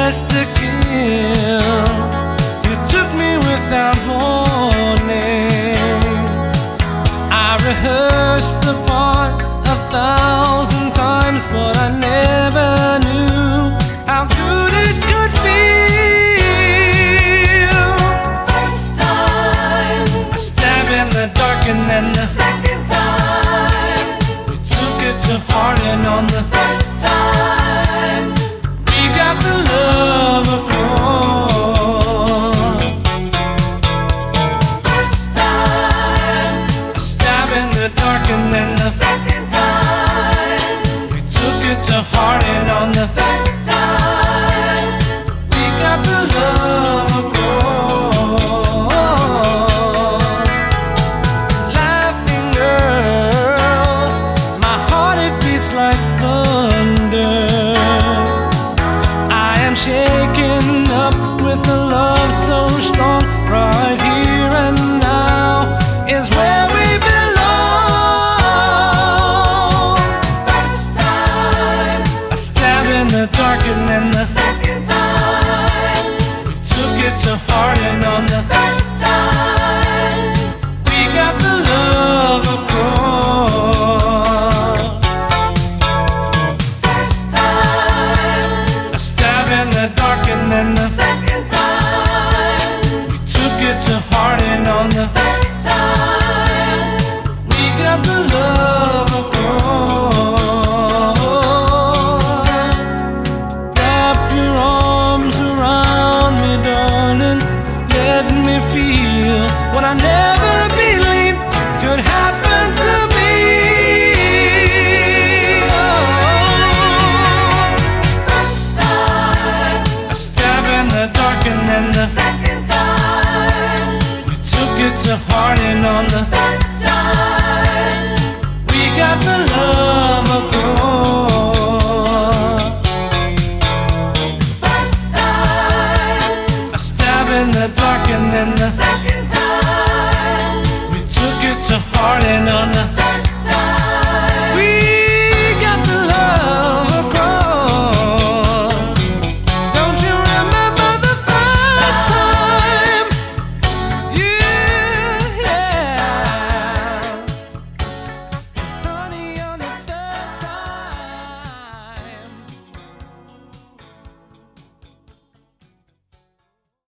just to kill. You took me without warning. I rehearsed the part 1,000 times, but I never knew how good it could feel. First time, A stab in the dark, and then the second time, we took it to heart, and on the third time, we got the love of God. first time, A stab in the dark, and then the second time, we took it to heart, and on the third time, we got the love of God. Laughing girl, my heart it beats like thunder. I am shaken up with a love so strong. Right here and now is where we belong. first time, A stab in the dark, and then the second time, we took it to heart, and on the third time, we got the love of God. first time, A stab in the dark, and then the second time, we took it to heart, and on the third time, we got the love of God. Wrap your arms around me, darling. Let me feel what I never